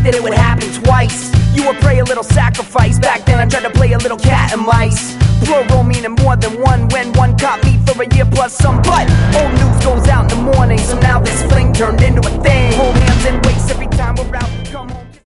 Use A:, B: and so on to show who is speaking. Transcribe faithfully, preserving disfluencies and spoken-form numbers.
A: think that it would happen twice. You were prey, a little sacrifice. Back then I tried to play a little cat and mice. Plural meaning more than one, when one caught me for a year plus some. But old news goes out in the morning, so now this fling turned into a thing. Hold hands and waist every time we're out. Come on.